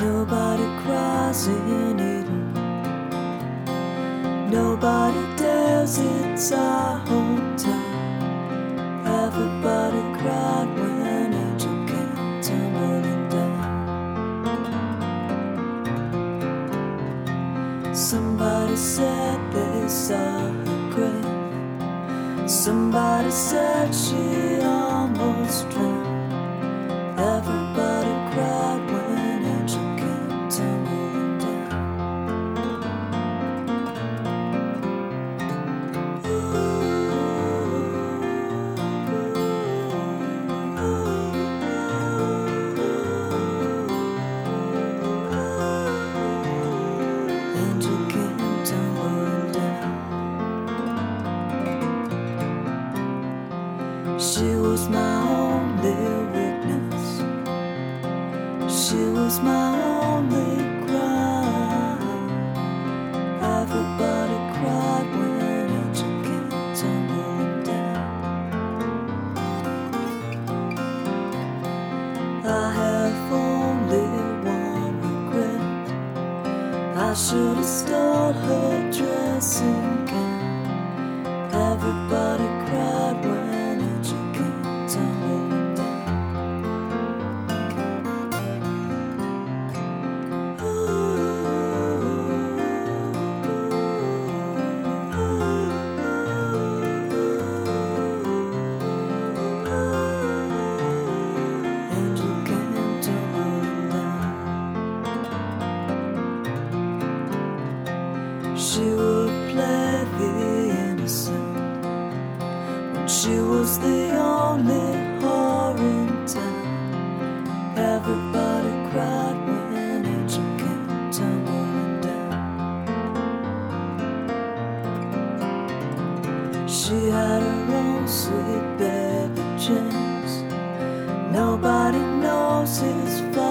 Nobody cries in Eden. Nobody dares, it's our hometown. Everybody cried when Angel came tumbling down. Somebody said they saw her grave. Somebody said she almost drowned. Everybody cried when Angel came tumbling down. Angel came tumbling down. She was my only witness. She was my only crime. Everybody cried when Angel came tumbling down. I have only one regret. I should have stole her dressing gown. Everybody cried when Angel came tumbling down. Angel came tumbling down. She would play the innocent when she was the only whore in town. Everybody cried when Angel came tumbling down. She had her own sweet baby James. Nobody knows his father.